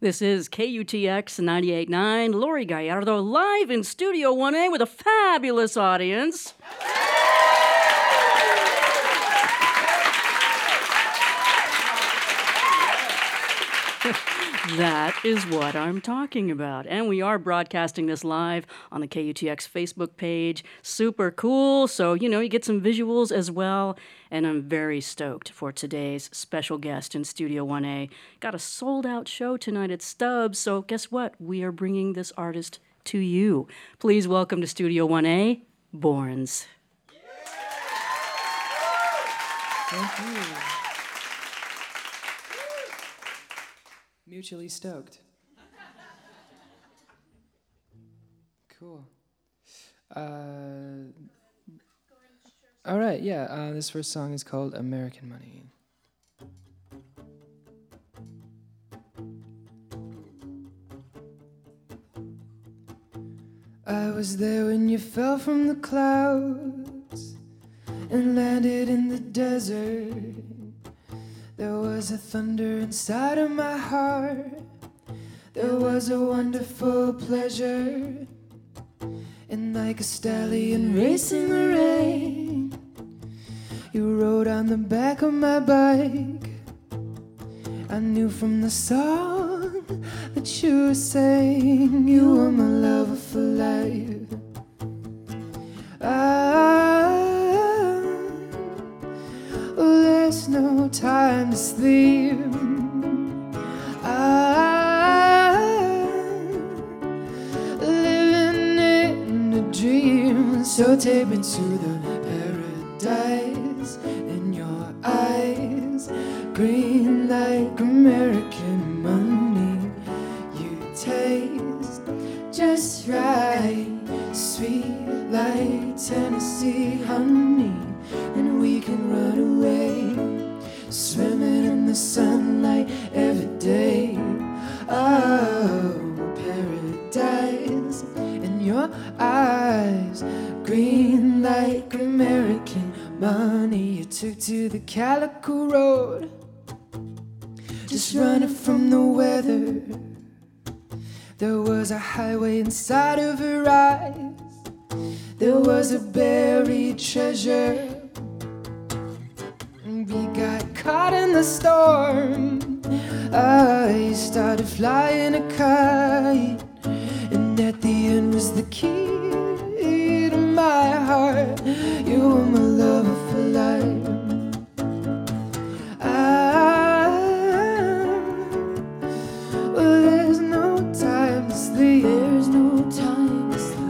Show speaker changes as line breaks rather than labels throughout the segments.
This is KUTX 98.9, Lori Gallardo live in Studio 1A with a fabulous audience. That is what I'm talking about. And we are broadcasting this live on the KUTX Facebook page. Super cool. So, you get some visuals as well. And I'm very stoked for today's special guest in Studio 1A. Got a sold-out show tonight at Stubbs. So guess what? We are bringing this artist to you. Please welcome to Studio 1A, Borns.
Thank you. Mutually stoked. Cool. All right, yeah. This first song is called American Money. I was there when you fell from the clouds and landed in the desert. There was a thunder inside of my heart. There was a wonderful pleasure. And like a stallion racing the rain, you rode on the back of my bike. I knew from the song that you were saying you were my lover for life. There's no time to sleep. I'm living in a dream. So take me to the paradise in your eyes. Green like American money. You taste just right. Sweet like Tennessee honey. And we can run away, swimming in the sunlight every day. Oh, paradise in your eyes, green like American money. You took to the Calico Road, just running from the weather. There was a highway inside of her eyes. There was a buried treasure. We got caught in the storm. I started flying a kite, and at the end was the key to my heart. You were my lover for life. Well, there's no time to sleep. There's no time to sleep.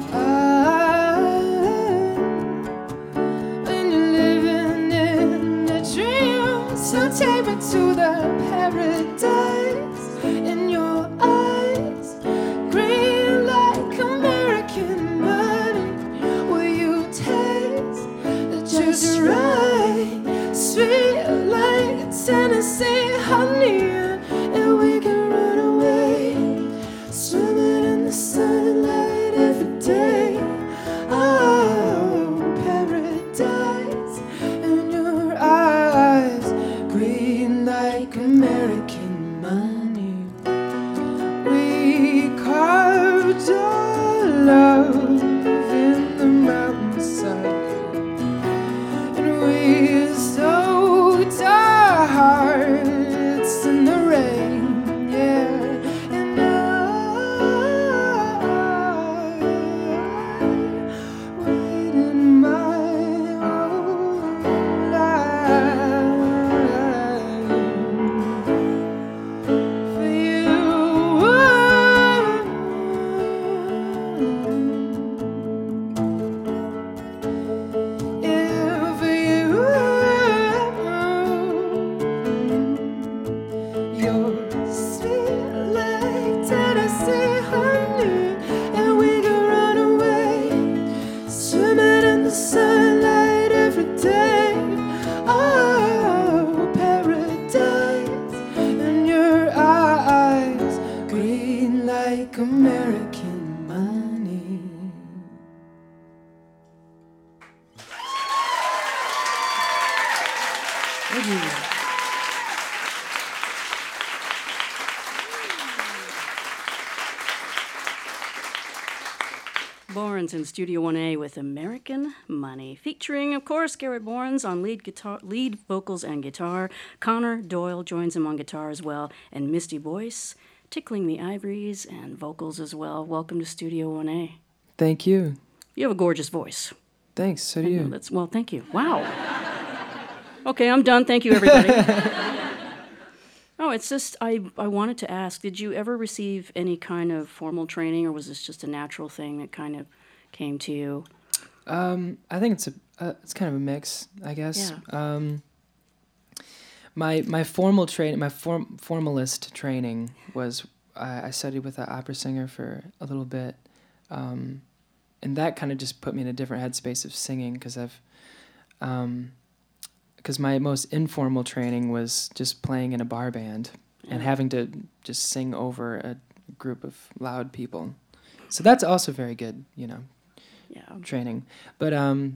So take me to the paradise in your eyes, green like American money. Will you taste just right, sweet like Tennessee honey? And we can run away, swimming in the sunlight every day. Oh, paradise in your eyes, green like American money. We carved our love in the mountainside, and we soaked our hearts in the rain, yeah. And I waited my whole life for you. Yeah, for you. You're sweet like Tennessee honey, and we can run away, swimming in the sunlight every day. Oh, paradise in your eyes, green like American money. Thank you.
Barnes in Studio 1A with American Money, featuring, of course, Garrett Barnes on lead vocals and guitar. Connor Doyle joins him on guitar as well, and Misty Boyce tickling the ivories and vocals as well. Welcome to Studio 1A.
Thank you.
You have a gorgeous voice.
Thanks, so do you.
Well, thank you. Wow. Okay, I'm done. Thank you, everybody. Oh, it's just, I wanted to ask, did you ever receive any kind of formal training, or was this just a natural thing that kind of came to you?
I think it's kind of a mix, I guess.
Yeah.
My formal training, formalist training was I studied with an opera singer for a little bit, and that kind of just put me in a different headspace of singing because my most informal training was just playing in a bar band and having to just sing over a group of loud people. So that's also very good, training. But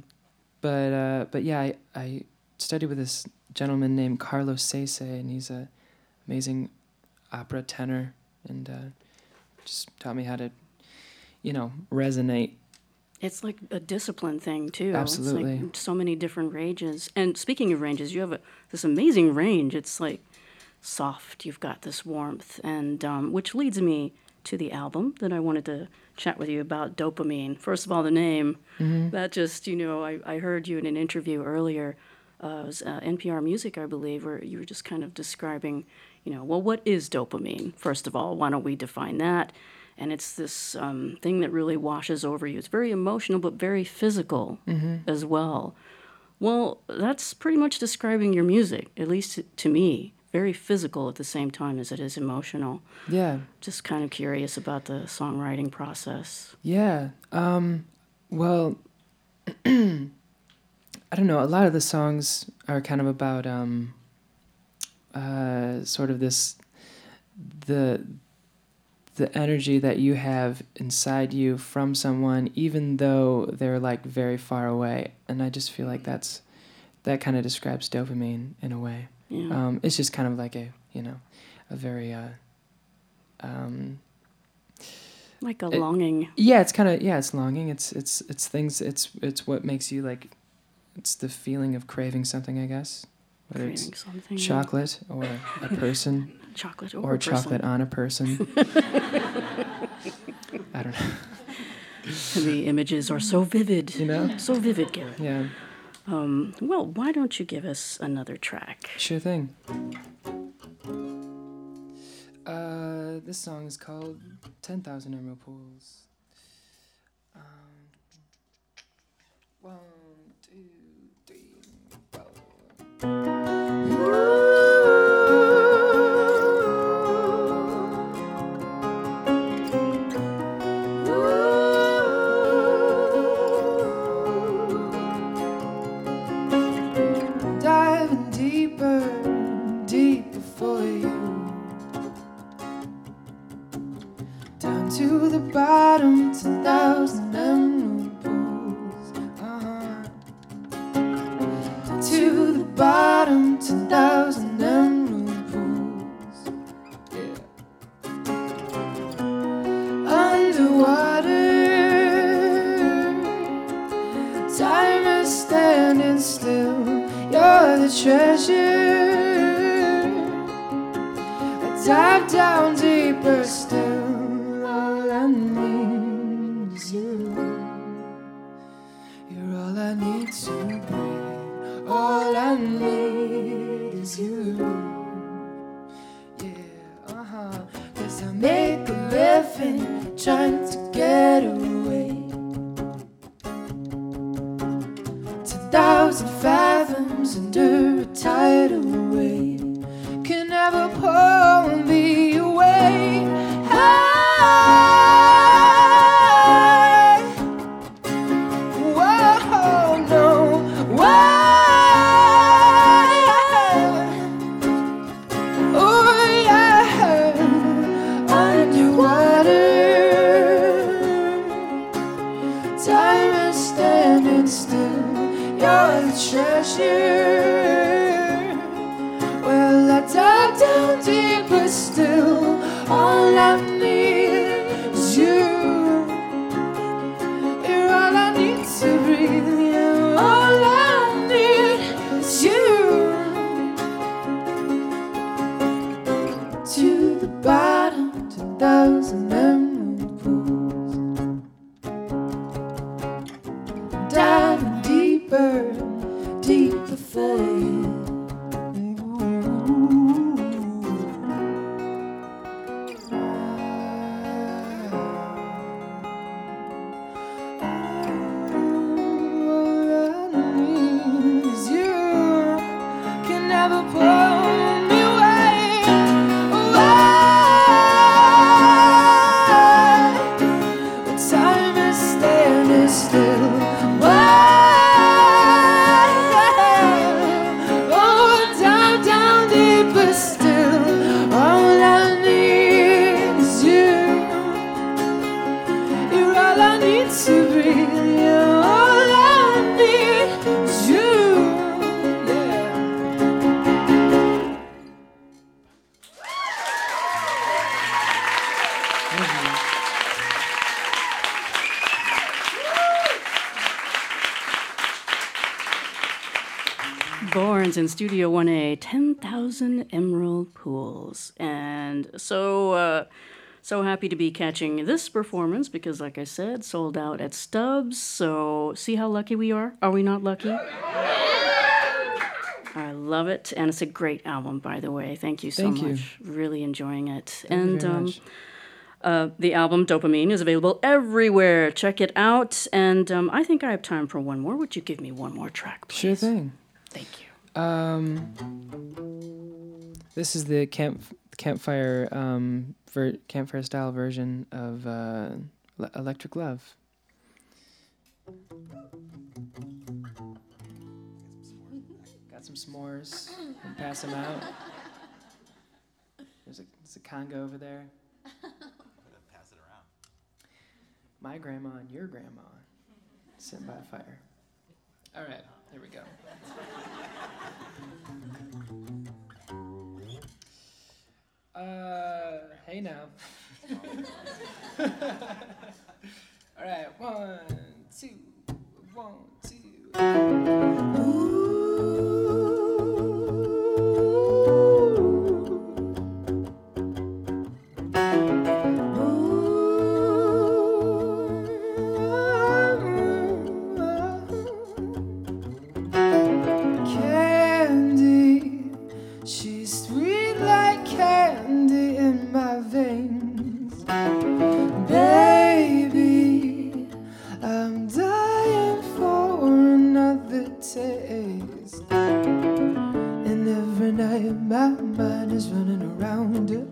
yeah, I studied with this gentleman named Carlos Sese, and he's an amazing opera tenor, and just taught me how to, resonate.
It's like a discipline thing, too.
Absolutely.
It's like so many different ranges. And speaking of ranges, you have this amazing range. It's like soft. You've got this warmth, and which leads me to the album that I wanted to chat with you about, Dopamine. First of all, the name. Mm-hmm. That just, I heard you in an interview earlier. It was NPR Music, I believe, where you were just kind of describing, well, what is dopamine? First of all, why don't we define that? And it's this thing that really washes over you. It's very emotional, but very physical as well. Well, that's pretty much describing your music, at least to me. Very physical at the same time as it is emotional.
Yeah.
Just kind of curious about the songwriting process.
Yeah. Well, I don't know. A lot of the songs are kind of about sort of the energy that you have inside you from someone, even though they're like very far away. And I just feel like that kind of describes dopamine in a way.
Yeah.
It's just kind of like a very
like a longing.
Yeah, it's kind of it's longing. It's things. It's what makes you like. It's the feeling of craving something, I guess. Whether
Craving
it's
something.
chocolate or a person.
Chocolate
or
a person.
Chocolate on a person. I don't know.
The images are so vivid. So vivid, Garrett.
Yeah.
Well, why don't you give us another track?
Sure thing. This song is called 10,000 Emerald Pools. 1, 2, 3, 4. Diving deeper for you, down to the bottom, 10,000 emerald pools. Down to the bottom, 10,000 emerald pools. Yeah. Underwater, time is standing still. You're the treasure. I dive down deeper still. All I need is you. You're all I need to breathe. All I need is you. Yeah, 'Cause I make a living trying to get away. 10,000 fathoms under a tidal wave can never pull me away. Whoa, no, why? Oh yeah, underwater, time is standing still. You're the treasure. Well, I dive down deeper still. All I need is you. 10,000 emerald pools. Diving deeper, deeper for you.
Borns in Studio 1A, 10,000 Emerald Pools. And so happy to be catching this performance because, like I said, sold out at Stubbs. So see how lucky we are? Are we not lucky? I love it. And it's a great album, by the way. Thank you so much. Really enjoying it.
Thank you very much.
The album Dopamine is available everywhere. Check it out. And I think I have time for one more. Would you give me one more track, please?
Sure thing.
Thank you.
This is the campfire campfire style version of Electric Love. Got some s'mores and pass them out. There's a conga over there.
Pass it around.
My grandma and your grandma sitting by a fire. All right, here we go. Hey now. All right, 1, 2, 1, 2. Candy, she's sweet like candy in my veins. Baby, I'm dying for another taste. And every night my mind is running around her.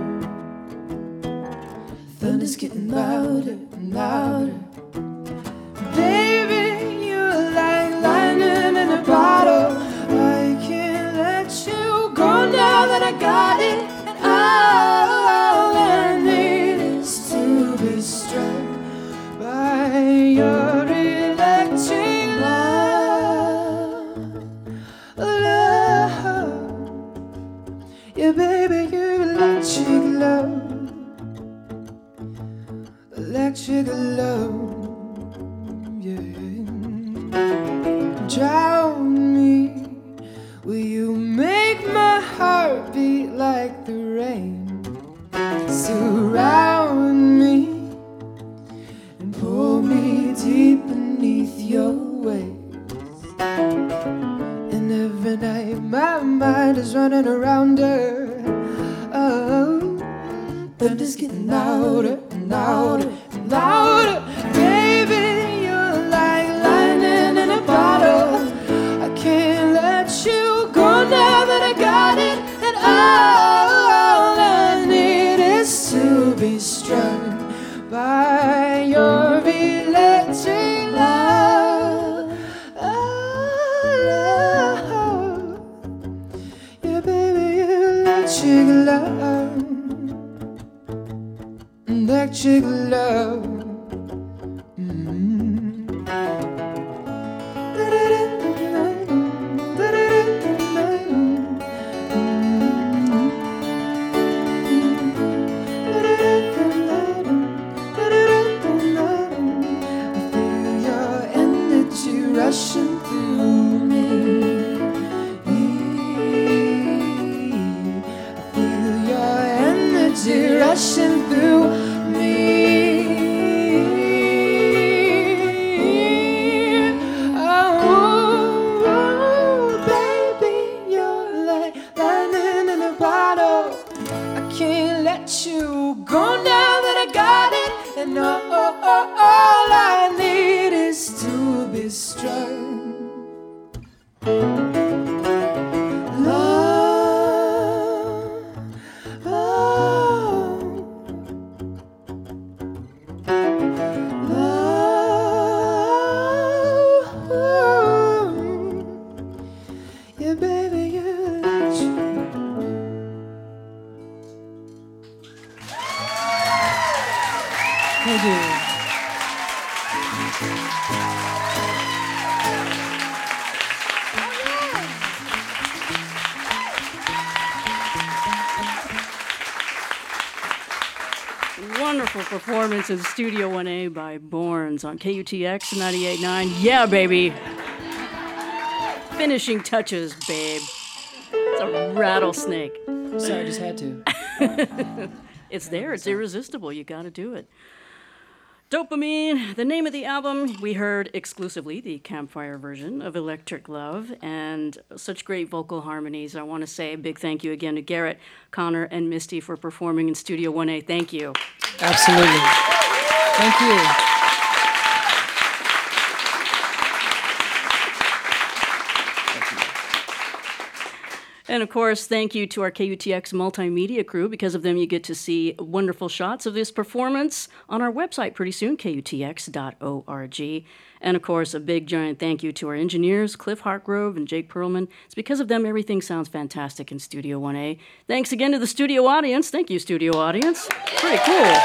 Thunder's getting louder and louder. Baby, you're like lightning in a bottle. I can't let you go now that I got it. And all I need is to be struck by your electric love. Love. Yeah, baby, your electric love. Electric love. Drown me, will you make my heart beat like the rain? Surround me and pull me deep beneath your waves. And every night my mind is running around her. Oh, thunder's getting louder and louder and louder. Baby, you're like lightning in a bottle. I can't let you go now that I got it. And all I need is to be struck by your electric love. Love. Yeah, baby, electric love. Electric love. Rushing through me, I feel your energy rushing through me. Oh, baby, you're like lightning in a bottle. I can't let you go now that I got it. And all I need is to be struck. Yeah, baby, you're like Thank you.
Wonderful performance in Studio 1A by Borns on KUTX 98.9. Yeah, baby. Finishing touches, babe. It's a rattlesnake.
Sorry, I just had to.
It's there. It's irresistible. You got to do it. Dopamine, the name of the album. We heard exclusively the Campfire version of Electric Love, and such great vocal harmonies. I want to say a big thank you again to Garrett, Connor, and Misty for performing in Studio 1A. Thank you.
Absolutely. Thank you.
And of course, thank you to our KUTX multimedia crew. Because of them, you get to see wonderful shots of this performance on our website pretty soon, KUTX.org. And of course, a big giant thank you to our engineers, Cliff Hartgrove and Jake Perlman. It's because of them everything sounds fantastic in Studio 1A. Thanks again to the studio audience. Thank you, studio audience. Pretty cool.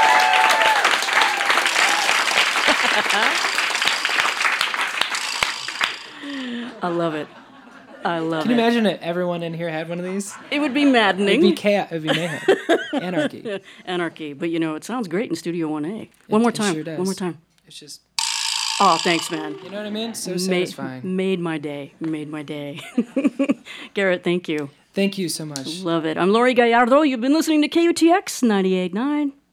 I love it. I love
Can
it.
you imagine if everyone in here had one of these?
It would be maddening.
It'd be chaos. It'd be mayhem. Anarchy.
Anarchy. But you know, it sounds great in Studio 1A. One more
It
time.
sure does.
One more time.
It's just,
Oh, thanks, man.
you know what I mean? So satisfying.
Made my day. Made my day. Garrett, thank you.
Thank you so much.
Love it. I'm Lori Gallardo. You've been listening to KUTX 98.9.